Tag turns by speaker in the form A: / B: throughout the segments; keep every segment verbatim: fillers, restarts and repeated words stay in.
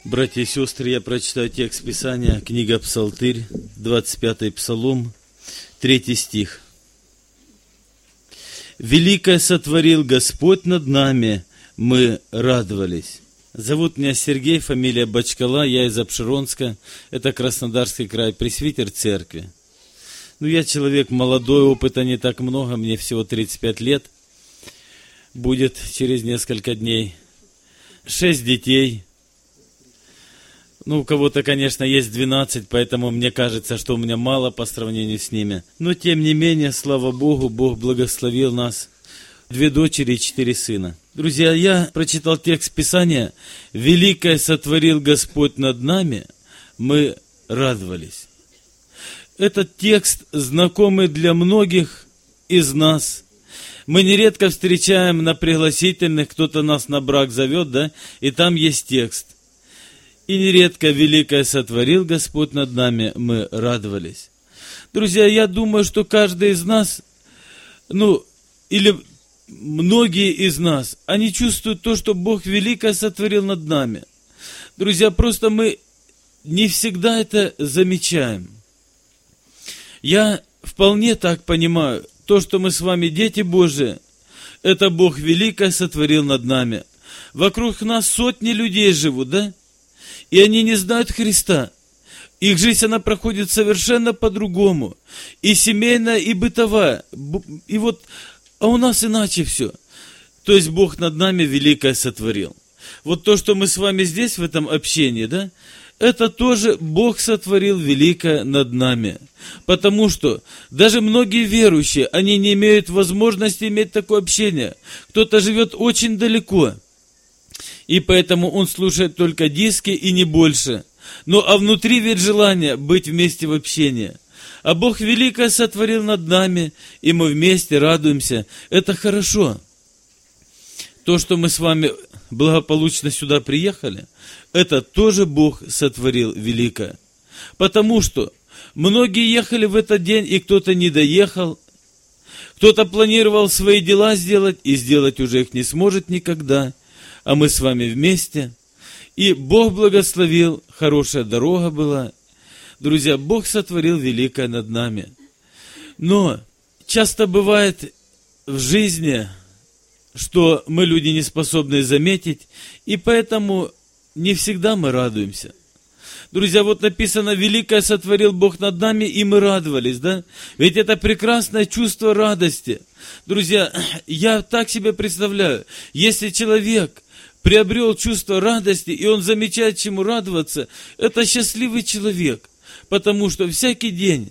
A: Братья и сестры, я прочитаю текст Писания, книга Псалтырь, двадцать пятый Псалом, третий стих. «Великое сотворил Господь над нами, мы радовались». Зовут меня Сергей, фамилия Бочкала, я из Апшеронска, это Краснодарский край, пресвитер церкви. Ну, я человек молодой, опыта не так много, мне всего тридцать пять лет, будет через несколько дней. Шесть детей. Ну, у кого-то, конечно, есть двенадцать, поэтому мне кажется, что у меня мало по сравнению с ними. Но, тем не менее, слава Богу, Бог благословил нас. Две дочери и четыре сына. Друзья, я прочитал текст Писания. «Великое сотворил Господь над нами, мы радовались». Этот текст знакомый для многих из нас. Мы нередко встречаем на пригласительных, кто-то нас на брак зовет, да, и там есть текст. И нередко великое сотворил Господь над нами, мы радовались. Друзья, я думаю, что каждый из нас, ну, или многие из нас, они чувствуют то, что Бог великое сотворил над нами. Друзья, просто мы не всегда это замечаем. Я вполне так понимаю, то, что мы с вами дети Божии, это Бог великое сотворил над нами. Вокруг нас сотни людей живут, да? И они не знают Христа. Их жизнь, она проходит совершенно по-другому. И семейная, и бытовая. И вот, а у нас иначе все. То есть Бог над нами великое сотворил. Вот то, что мы с вами здесь, в этом общении, да, это тоже Бог сотворил великое над нами. Потому что даже многие верующие, они не имеют возможности иметь такое общение. Кто-то живет очень далеко. И поэтому он слушает только диски и не больше. Ну, а внутри ведь желание быть вместе в общении. А Бог великое сотворил над нами, и мы вместе радуемся. Это хорошо. То, что мы с вами благополучно сюда приехали, это тоже Бог сотворил великое. Потому что многие ехали в этот день, и кто-то не доехал. Кто-то планировал свои дела сделать, и сделать уже их не сможет никогда. А мы с вами вместе. И Бог благословил, хорошая дорога была. Друзья, Бог сотворил великое над нами. Но часто бывает в жизни, что мы люди не способны заметить, и поэтому не всегда мы радуемся. Друзья, вот написано, великое сотворил Бог над нами, и мы радовались, да? Ведь это прекрасное чувство радости. Друзья, я так себе представляю, если человек приобрел чувство радости, и он замечает, чему радоваться, это счастливый человек, потому что всякий день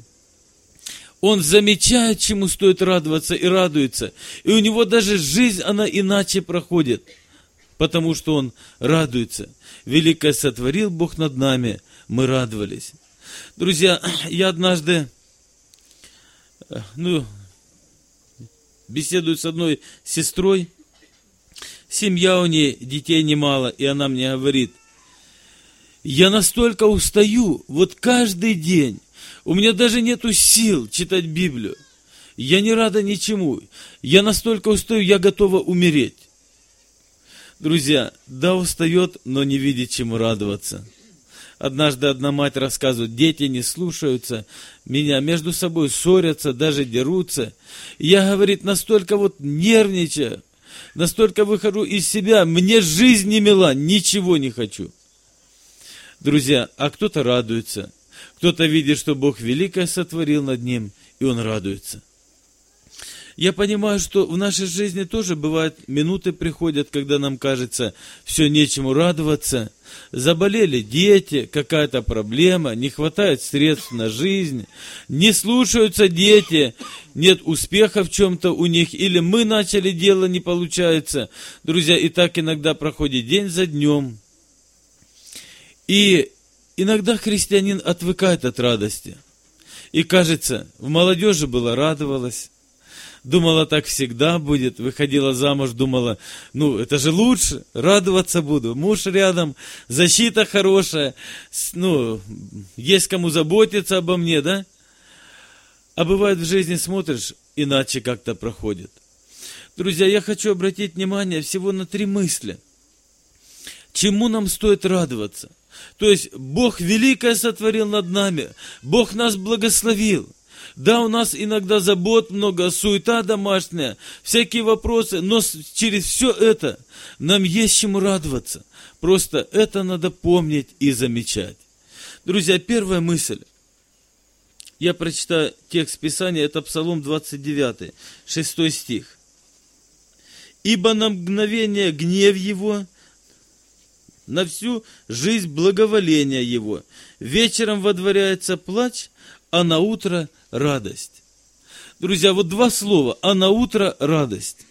A: он замечает, чему стоит радоваться, и радуется, и у него даже жизнь, она иначе проходит, потому что он радуется. Великое сотворил Бог над нами, мы радовались. Друзья, я однажды, ну, беседую с одной сестрой, семья у нее, детей немало, и она мне говорит, я настолько устаю, вот каждый день, у меня даже нету сил читать Библию, я не рада ничему, я настолько устаю, я готова умереть. Друзья, да, устает, но не видит, чему радоваться. Однажды одна мать рассказывает, дети не слушаются меня, между собой ссорятся, даже дерутся. Я, говорит, настолько вот нервничаю, настолько выхожу из себя, мне жизнь не мила, ничего не хочу. Друзья, а кто-то радуется, кто-то видит, что Бог великое сотворил над ним, и он радуется. Я понимаю, что в нашей жизни тоже бывают минуты приходят, когда нам кажется, все нечему радоваться. Заболели дети, какая-то проблема, не хватает средств на жизнь, не слушаются дети, нет успеха в чем-то у них, или мы начали дело, не получается. Друзья, и так иногда проходит день за днем. И иногда христианин отвыкает от радости. И кажется, в молодежи было радовалась, думала, так всегда будет, выходила замуж, думала, ну, это же лучше, радоваться буду, муж рядом, защита хорошая, ну, есть кому заботиться обо мне, да? А бывает в жизни смотришь, иначе как-то проходит. Друзья, я хочу обратить внимание всего на три мысли. чему нам стоит радоваться. То есть Бог великое сотворил над нами, Бог нас благословил. Да, у нас иногда забот много, суета домашняя, всякие вопросы, но через все это нам есть чему радоваться. Просто это надо помнить и замечать. Друзья, первая мысль. Я прочитаю текст Писания, это Псалом двадцать девять, шестой стих. «Ибо на мгновение гнев его, на всю жизнь благоволение его. Вечером водворяется плач, а на утро радость». Друзья, вот два слова, а на утро радость.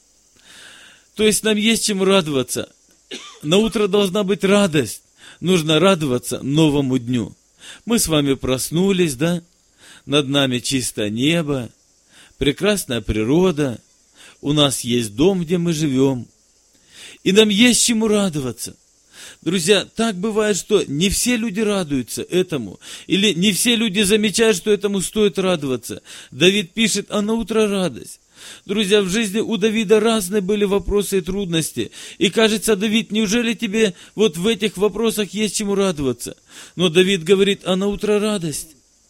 A: То есть нам есть чем радоваться. На утро должна быть радость. Нужно радоваться новому дню. Мы с вами проснулись, да? Над нами чистое небо, прекрасная природа. У нас есть дом, где мы живем. И нам есть чему радоваться. Друзья, так бывает, что не все люди радуются этому. Или не все люди замечают, что этому стоит радоваться. Давид пишет, а на утро радость. Друзья, в жизни у Давида разные были вопросы и трудности. И кажется, Давид, неужели тебе вот в этих вопросах есть чему радоваться? Но Давид говорит, а на утро радость.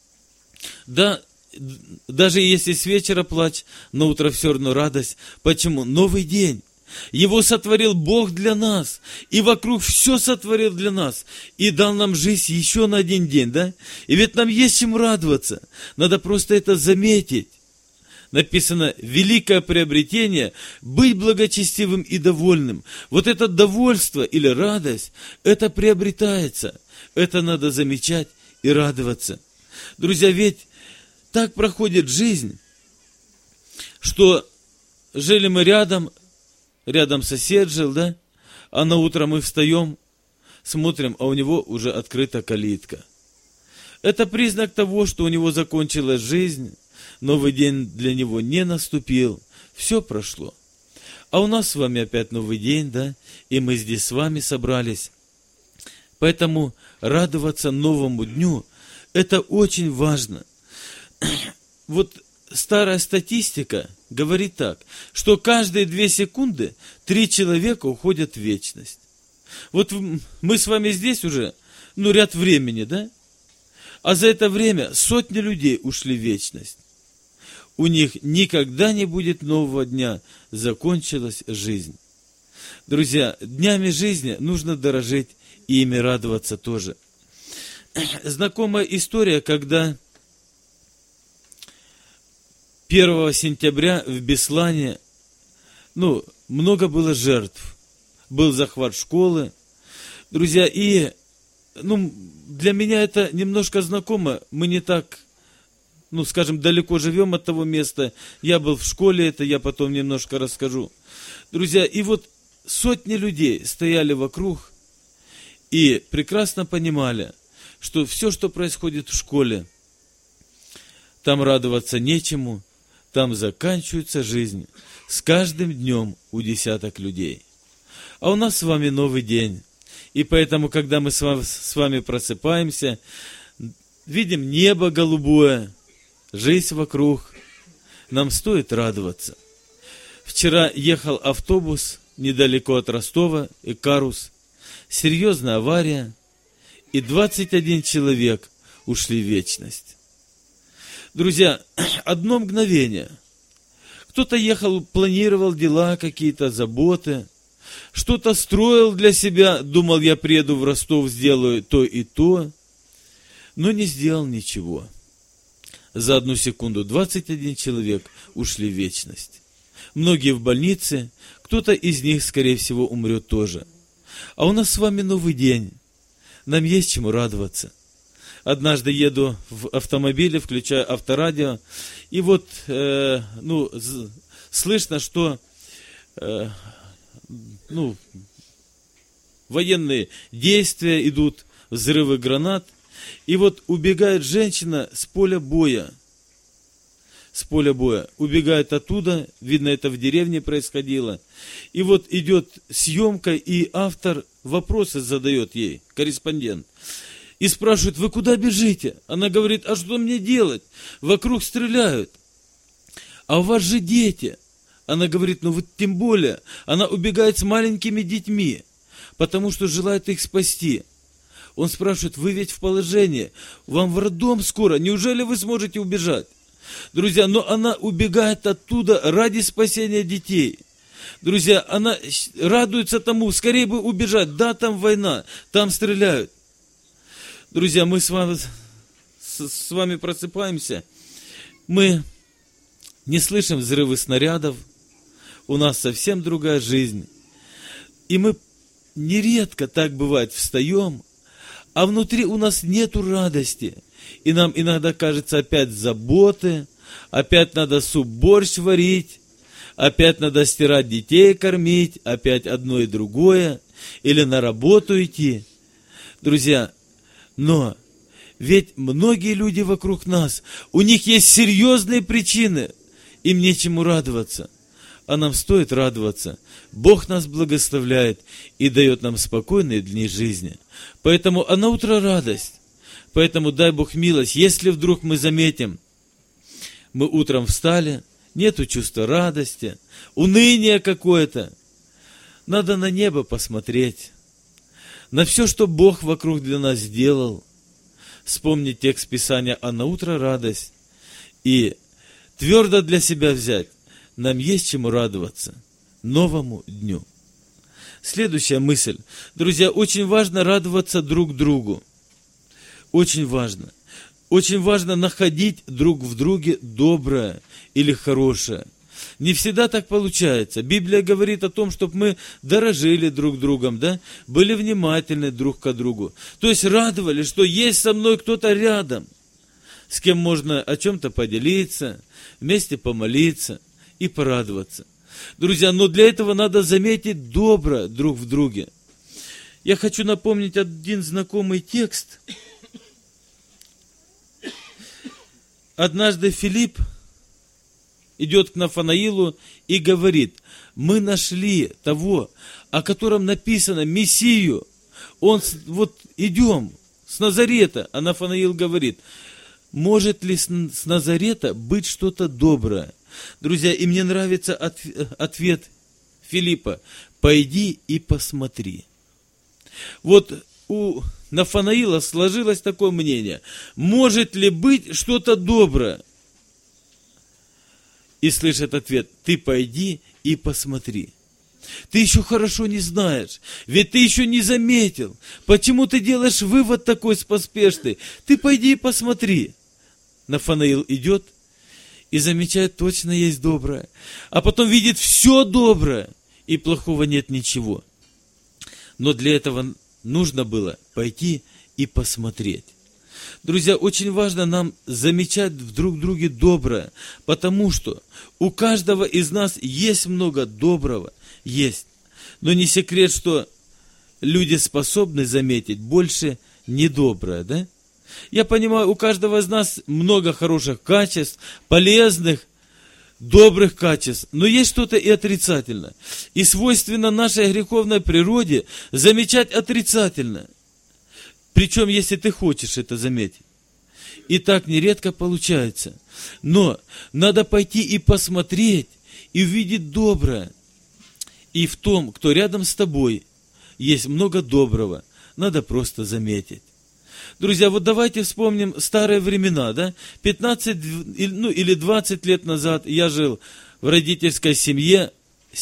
A: Да, даже если с вечера плач, на утро все равно радость. Почему? Новый день. Его сотворил Бог для нас. И вокруг все сотворил для нас. И дал нам жизнь еще на один день, да? И ведь нам есть чем радоваться. Надо просто это заметить. Написано, великое приобретение – быть благочестивым и довольным. Вот это довольство или радость, это приобретается. Это надо замечать и радоваться. Друзья, ведь так проходит жизнь, что жили мы рядом, рядом сосед жил, да? А на утро мы встаем, смотрим, а у него уже открыта калитка. Это признак того, что у него закончилась жизнь, новый день для него не наступил, все прошло. А у нас с вами опять новый день, да? И мы здесь с вами собрались. Поэтому радоваться новому дню – это очень важно. Вот старая статистика говорит так, что каждые две секунды три человека уходят в вечность. Вот мы с вами здесь уже, ну, ряд времени, да? А за это время сотни людей ушли в вечность. У них никогда не будет нового дня, закончилась жизнь. Друзья, днями жизни нужно дорожить и ими радоваться тоже. Знакомая история, когда первого сентября в Беслане, ну, много было жертв. Был захват школы. Друзья, и, ну, для меня это немножко знакомо. Мы не так, ну, скажем, далеко живем от того места. Я был в школе, это я потом немножко расскажу. Друзья, и вот сотни людей стояли вокруг и прекрасно понимали, что все, что происходит в школе, там радоваться нечему, там заканчивается жизнь. С каждым днем у десяток людей. А у нас с вами новый день. И поэтому, когда мы с вами, с вами просыпаемся, видим небо голубое, жизнь вокруг, нам стоит радоваться. Вчера ехал автобус недалеко от Ростова, Икарус. Серьезная авария, и двадцать один человек ушли в вечность. Друзья, одно мгновение. Кто-то ехал, планировал дела какие-то, заботы, что-то строил для себя, думал, я приеду в Ростов, сделаю то и то, но не сделал ничего. За одну секунду двадцать один человек ушли в вечность. Многие в больнице, кто-то из них, скорее всего, умрет тоже. А у нас с вами новый день. Нам есть чему радоваться. Однажды еду в автомобиле, включаю авторадио, и вот, э, ну, слышно, что, э, ну, военные действия идут, взрывы гранат, и вот убегает женщина с поля боя, с поля боя, убегает оттуда, видно, это в деревне происходило, и вот идет съемка, и автор вопросы задает ей, корреспондент, и спрашивает, вы куда бежите? Она говорит, а что мне делать? Вокруг стреляют. А у вас же дети. Она говорит, ну вот тем более. Она убегает с маленькими детьми. потому что желает их спасти. Он спрашивает: вы ведь в положении, вам в роддом скоро, неужели вы сможете убежать? Друзья, но она убегает оттуда ради спасения детей. Друзья, она радуется тому, скорее бы убежать. Да, там война, там стреляют. Друзья, мы с вами, с вами просыпаемся, мы не слышим взрывы снарядов, у нас совсем другая жизнь. И мы нередко, так бывает, встаем, а внутри у нас нету радости. И нам иногда кажется, опять заботы, опять надо суп-борщ варить, опять надо стирать, детей кормить, опять одно и другое, или на работу идти. Друзья, но ведь многие люди вокруг нас, у них есть серьезные причины, им нечему радоваться. А нам стоит радоваться. Бог нас благословляет и дает нам спокойные дни жизни. Поэтому, а на утро радость. Поэтому дай Бог милость, если вдруг мы заметим, мы утром встали, нету чувства радости, уныние какое-то, надо на небо посмотреть, на все, что Бог вокруг для нас сделал, вспомнить текст Писания, а на утро радость, и твердо для себя взять, нам есть чему радоваться новому дню. Следующая мысль. Друзья, очень важно радоваться друг другу. Очень важно. Очень важно находить друг в друге доброе или хорошее. Не всегда так получается. Библия говорит о том, чтобы мы дорожили друг другом, да? Были внимательны друг к другу. То есть радовали, что есть со мной кто-то рядом, с кем можно о чем-то поделиться, вместе помолиться и порадоваться. Друзья, но для этого надо заметить доброе друг в друге. Я хочу напомнить один знакомый текст. Однажды Филипп идет к Нафанаилу и говорит: мы нашли того, о котором написано, Мессию. Он, вот идем с Назарета. А Нафанаил говорит: может ли с Назарета быть что-то доброе? Друзья, и мне нравится ответ Филиппа: пойди и посмотри. Вот у Нафанаила сложилось такое мнение: может ли быть что-то доброе? И слышит ответ: ты пойди и посмотри. Ты еще хорошо не знаешь, ведь ты еще не заметил. Почему ты делаешь вывод такой поспешный? Ты пойди и посмотри. Нафанаил идет и замечает, точно есть доброе. А потом видит все доброе, и плохого нет ничего. Но для этого нужно было пойти и посмотреть. Друзья, очень важно нам замечать в друг друге доброе, потому что у каждого из нас есть много доброго, есть. Но не секрет, что люди способны заметить больше недоброе, да? Я понимаю, у каждого из нас много хороших качеств, полезных, добрых качеств, но есть что-то и отрицательное. И свойственно нашей греховной природе замечать отрицательное. Причем, если ты хочешь это заметить. И так нередко получается. Но надо пойти и посмотреть, и увидеть доброе. И в том, кто рядом с тобой, есть много доброго. Надо просто заметить. Друзья, вот давайте вспомним старые времена, да? пятнадцать, ну, или двадцать лет назад я жил в родительской семье,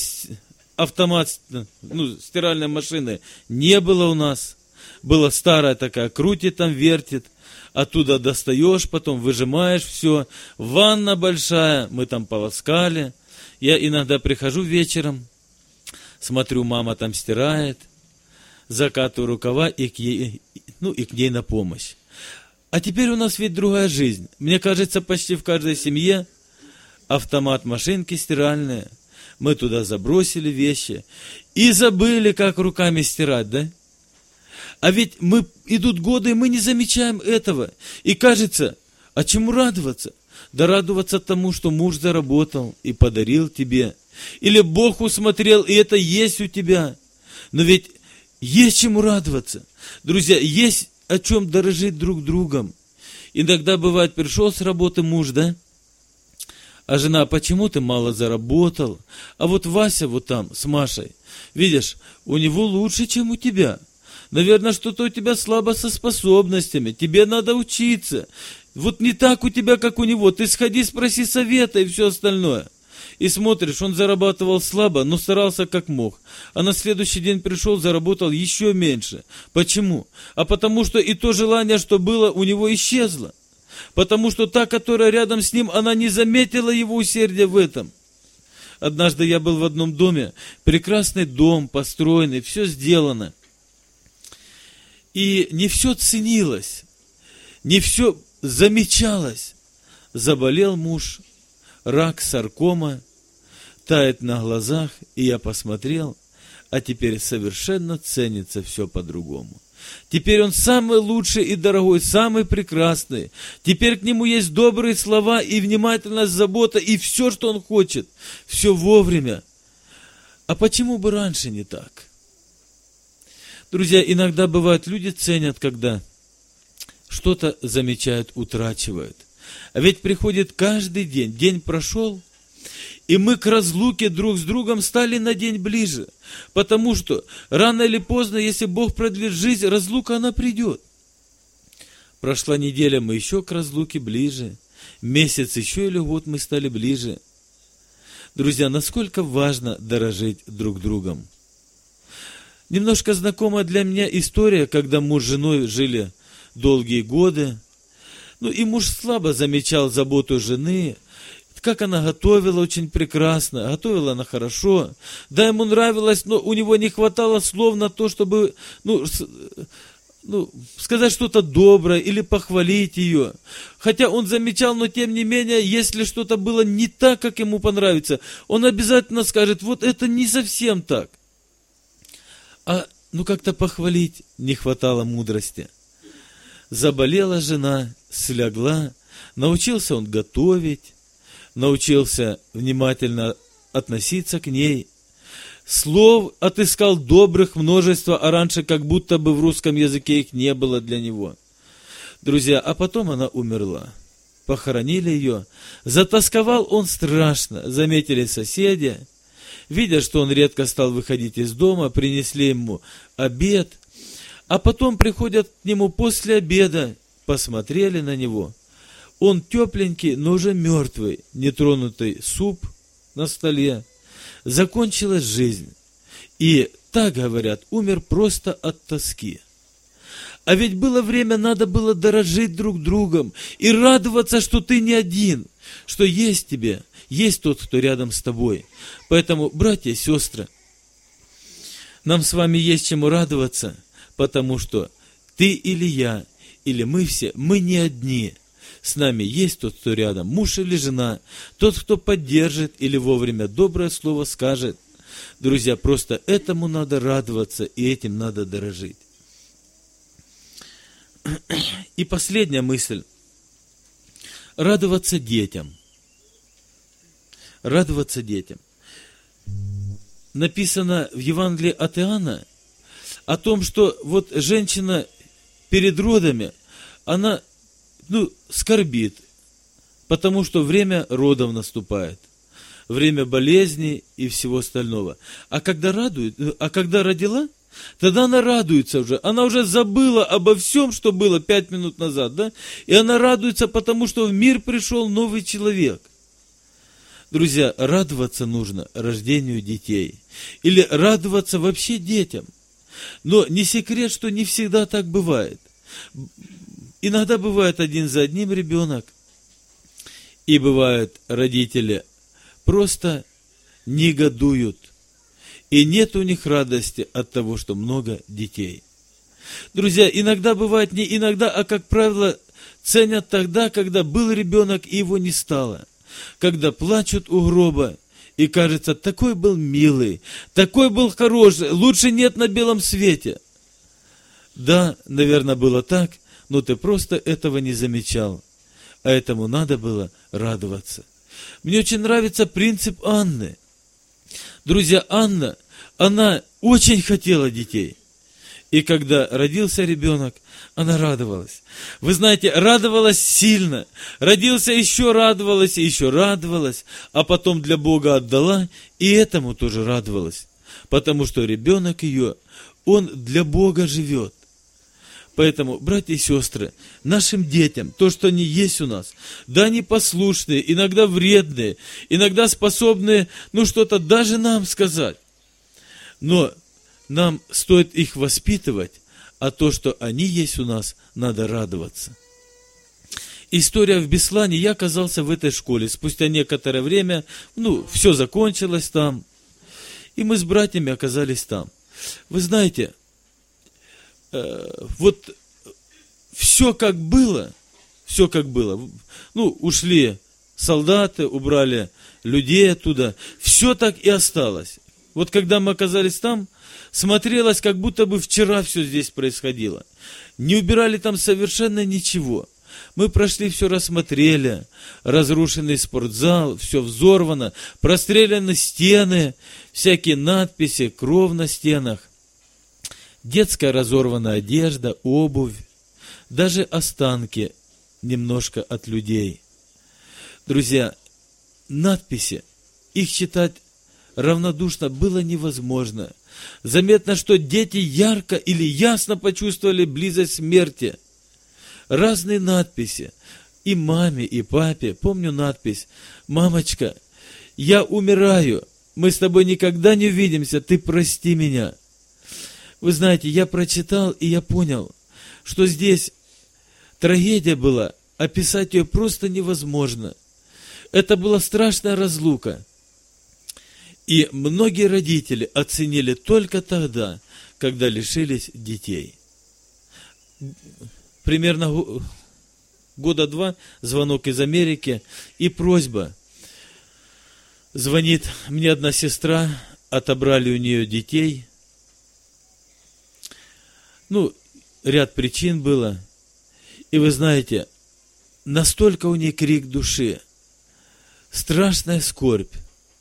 A: автомат, ну, стиральной машины не было у нас. Была старая такая, крутит там, вертит, оттуда достаешь, потом выжимаешь все. Ванна большая, мы там полоскали. Я иногда прихожу вечером, смотрю, мама там стирает, закатываю рукава и к ей, ну, и к ней на помощь. А теперь у нас ведь другая жизнь. Мне кажется, почти в каждой семье автомат, машинки стиральные. Мы туда забросили вещи и забыли, как руками стирать, да? А ведь мы, идут годы, и мы не замечаем этого. И кажется, а чему радоваться? Да радоваться тому, что муж заработал и подарил тебе. Или Бог усмотрел, и это есть у тебя. Но ведь есть чему радоваться. Друзья, есть о чем дорожить друг другом. Иногда бывает, пришел с работы муж, да? А жена: почему ты мало заработал? А вот Вася вот там с Машей, видишь, у него лучше, чем у тебя. Наверное, что-то у тебя слабо со способностями, тебе надо учиться. Вот не так у тебя, как у него, ты сходи, спроси совета и все остальное. И смотришь, он зарабатывал слабо, но старался как мог. А на следующий день пришел, заработал еще меньше. Почему? А потому что и то желание, что было, у него исчезло. Потому что та, которая рядом с ним, она не заметила его усердия в этом. Однажды я был в одном доме, прекрасный дом, построенный, все сделано. И не все ценилось, не все замечалось. Заболел муж, рак, саркома, тает на глазах, и я посмотрел, а теперь совершенно ценится все по-другому. Теперь он самый лучший и дорогой, самый прекрасный. Теперь к нему есть добрые слова и внимательность, забота, и все, что он хочет, все вовремя. А почему бы раньше не так? Друзья, иногда бывает, люди ценят, когда что-то замечают, утрачивают. А ведь приходит каждый день, день прошел, и мы к разлуке друг с другом стали на день ближе. Потому что рано или поздно, если Бог продлит жизнь, разлука она придет. Прошла неделя, мы еще к разлуке ближе. Месяц еще или год мы стали ближе. Друзья, насколько важно дорожить друг другом. Немножко знакомая для меня история, когда муж с женой жили долгие годы. Ну и муж слабо замечал заботу жены, как она готовила очень прекрасно, готовила она хорошо. Да, ему нравилось, но у него не хватало слов на то, чтобы ну, ну, сказать что-то доброе или похвалить ее. Хотя он замечал, но тем не менее, если что-то было не так, как ему понравится, он обязательно скажет: вот это не совсем так. А ну как-то похвалить не хватало мудрости. Заболела жена, слегла, научился он готовить, научился внимательно относиться к ней. Слов отыскал добрых множество, а раньше как будто бы в русском языке их не было для него. Друзья, а потом она умерла. Похоронили ее. Затасковал он страшно, заметили соседи. Видя, что он редко стал выходить из дома, принесли ему обед. А потом приходят к нему после обеда, посмотрели на него. Он тепленький, но уже мертвый, нетронутый суп на столе. Закончилась жизнь. И, так говорят, умер просто от тоски. А ведь было время, надо было дорожить друг другом и радоваться, что ты не один, что есть тебе, есть тот, кто рядом с тобой. Поэтому, братья и сестры, нам с вами есть чему радоваться, потому что ты или я, или мы все, мы не одни. С нами есть тот, кто рядом, муж или жена, тот, кто поддержит или вовремя доброе слово скажет. Друзья, просто этому надо радоваться, и этим надо дорожить. И последняя мысль. Радоваться детям. Радоваться детям. Написано в Евангелии от Иоанна о том, что вот женщина перед родами, она ну, скорбит, потому что время родов наступает, время болезни и всего остального. А когда радует, а когда родила, тогда она радуется уже. Она уже забыла обо всем, что было пять минут назад, да? И она радуется, потому что в мир пришел новый человек. Друзья, радоваться нужно рождению детей. Или радоваться вообще детям. Но не секрет, что не всегда так бывает. Иногда бывает один за одним ребенок. И бывают родители просто негодуют. И нет у них радости от того, что много детей. Друзья, иногда бывает не иногда, а как правило ценят тогда, когда был ребенок и его не стало. Когда плачут у гроба, и кажется, такой был милый, такой был хороший, лучше нет на белом свете. Да, наверное, было так, но ты просто этого не замечал. А этому надо было радоваться. Мне очень нравится принцип Анны. Друзья, Анна, она очень хотела детей. И когда родился ребенок, она радовалась. Вы знаете, радовалась сильно. Родился, еще радовалась, и еще радовалась. А потом для Бога отдала, и этому тоже радовалась. Потому что ребенок ее, он для Бога живет. Поэтому, братья и сестры, нашим детям, то, что они есть у нас, да, они послушные, иногда вредные, иногда способные, ну, что-то даже нам сказать. Но нам стоит их воспитывать, а то, что они есть у нас, надо радоваться. История в Беслане. Я оказался в этой школе. Спустя некоторое время, ну, все закончилось там, и мы с братьями оказались там. Вы знаете, э, вот все как было, все как было. Ну, ушли солдаты, убрали людей оттуда, все так и осталось. Вот когда мы оказались там, смотрелось, как будто бы вчера все здесь происходило. Не убирали там совершенно ничего. Мы прошли, все рассмотрели. Разрушенный спортзал, все взорвано, простреляны стены, всякие надписи, кровь на стенах, детская разорванная одежда, обувь, даже останки немножко от людей. Друзья, надписи, их читать равнодушно было невозможно. Заметно, что дети ярко или ясно почувствовали близость смерти. Разные надписи. И маме, и папе. Помню надпись: «Мамочка, я умираю. Мы с тобой никогда не увидимся. Ты прости меня». Вы знаете, я прочитал, и я понял, что здесь трагедия была. Описать ее просто невозможно. Это была страшная разлука. И многие родители оценили только тогда, когда лишились детей. Примерно года два звонок из Америки и просьба. Звонит мне одна сестра, отобрали у нее детей. Ну, ряд причин было. И вы знаете, настолько у нее крик души, страшная скорбь.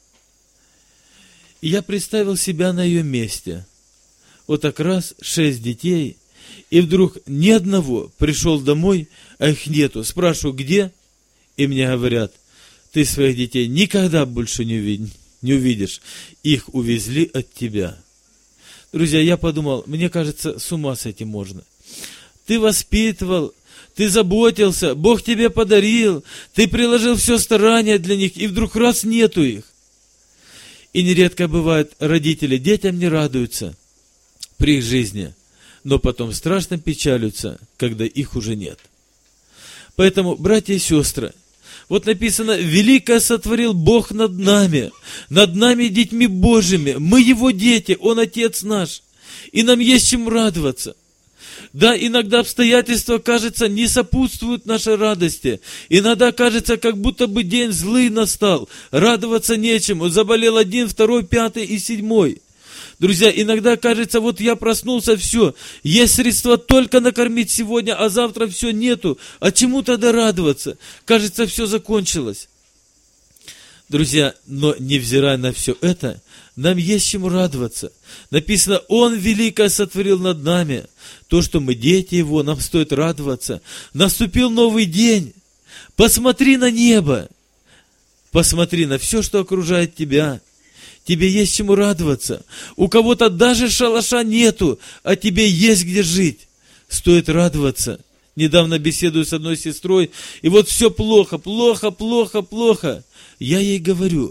A: И я представил себя на ее месте. Вот так раз, шесть детей, и вдруг ни одного пришел домой, а их нету. Спрашиваю, где? И мне говорят: ты своих детей никогда больше не увидишь, не увидишь. Их увезли от тебя. Друзья, я подумал, мне кажется, с ума с этим можно. Ты воспитывал, ты заботился, Бог тебе подарил, ты приложил все старания для них, и вдруг раз нету их. И нередко бывает, родители детям не радуются при их жизни, но потом страшно печалятся, когда их уже нет. Поэтому, братья и сестры, вот написано: «Великое сотворил Бог над нами, над нами, детьми Божьими. Мы Его дети, Он Отец наш, и нам есть чем радоваться». Да, иногда обстоятельства, кажется, не сопутствуют нашей радости. Иногда кажется, как будто бы день злый настал. Радоваться нечему. Заболел один, второй, пятый и седьмой. Друзья, иногда кажется, вот я проснулся, все. Есть средства только накормить сегодня, а завтра все нету. А чему тогда радоваться? Кажется, все закончилось. Друзья, но невзирая на все это, нам есть чему радоваться. Написано: Он великое сотворил над нами. То, что мы дети Его, нам стоит радоваться. Наступил новый день. Посмотри на небо. Посмотри на все, что окружает тебя. Тебе есть чему радоваться. У кого-то даже шалаша нету, а тебе есть где жить. Стоит радоваться. Недавно беседую с одной сестрой, и вот все плохо, плохо, плохо, плохо. Я ей говорю: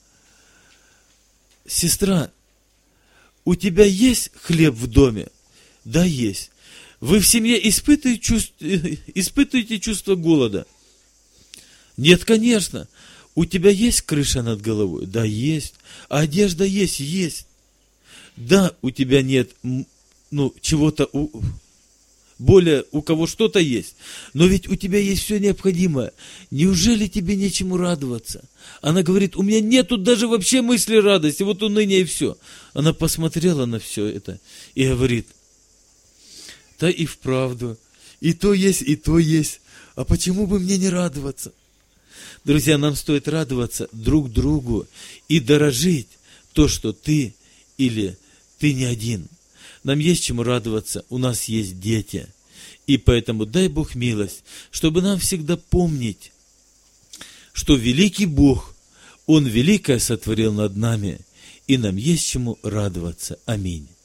A: сестра, у тебя есть хлеб в доме? Да, есть. Вы в семье испытываете чувство, испытываете чувство голода? Нет, конечно. У тебя есть крыша над головой? Да, есть. А одежда есть? Есть. Да, у тебя нет, ну, чего-то, у, более, у кого что-то есть. Но ведь у тебя есть все необходимое. Неужели тебе нечему радоваться? Она говорит: у меня нету даже вообще мысли радости, вот уныние и все. Она посмотрела на все это и говорит: да и вправду, и то есть, и то есть. А почему бы мне не радоваться? Друзья, нам стоит радоваться друг другу и дорожить то, что ты или ты не один. Нам есть чему радоваться, у нас есть дети. И поэтому дай Бог милость, чтобы нам всегда помнить, что великий Бог, Он великое сотворил над нами, и нам есть чему радоваться. Аминь.